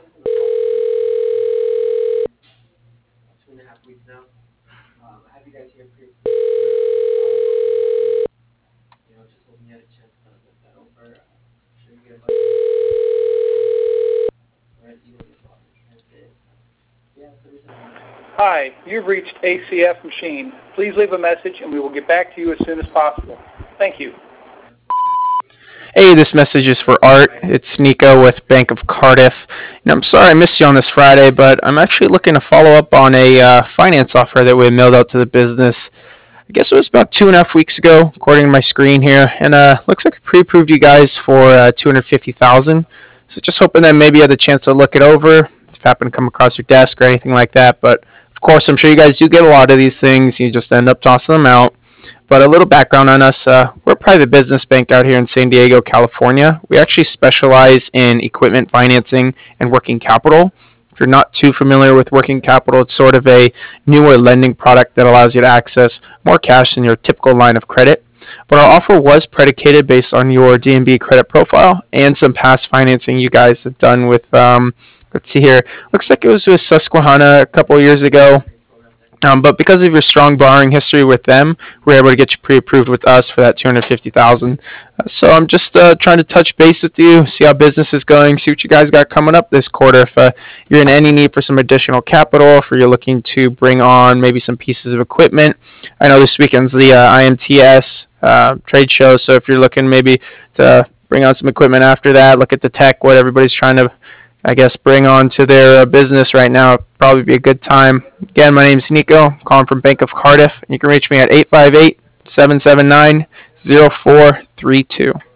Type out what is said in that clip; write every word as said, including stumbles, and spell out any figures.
Hi, you've reached A C F Machine. Please leave a message and we will get back to you as soon as possible. Thank you. Hey, this message is for Art. It's Nico with Bank of Cardiff. And I'm sorry I missed you on this Friday, but I'm actually looking to follow up on a uh, finance offer that we mailed out to the business. I guess it was about two and a half weeks ago, according to my screen here, and uh, looks like I pre-approved you guys for uh, two hundred fifty thousand dollars. So just hoping that maybe you had the chance to look it over, if you happen to come across your desk or anything like that. But of course, I'm sure you guys do get a lot of these things. You just end up tossing them out. But a little background on us, uh, we're a private business bank out here in San Diego, California. We actually specialize in equipment financing and working capital. If you're not too familiar with working capital, it's sort of a newer lending product that allows you to access more cash than your typical line of credit. But our offer was predicated based on your D N B credit profile and some past financing you guys have done with, um, let's see here, looks like it was with Susquehanna a couple of years ago. Um, but because of your strong borrowing history with them, we're able to get you pre-approved with us for that two hundred fifty thousand dollars. Uh, so I'm just uh, trying to touch base with you, see how business is going, see what you guys got coming up this quarter. If uh, you're in any need for some additional capital, if you're looking to bring on maybe some pieces of equipment. I know this weekend's the uh, I M T S uh, trade show, so if you're looking maybe to bring on some equipment after that, look at the tech, what everybody's trying to I guess, bring on to their uh, business right now. It'd probably be a good time. Again, my name is Nico. I'm calling from Bank of Cardiff. And you can reach me at eight five eight, seven seven nine, zero four three two.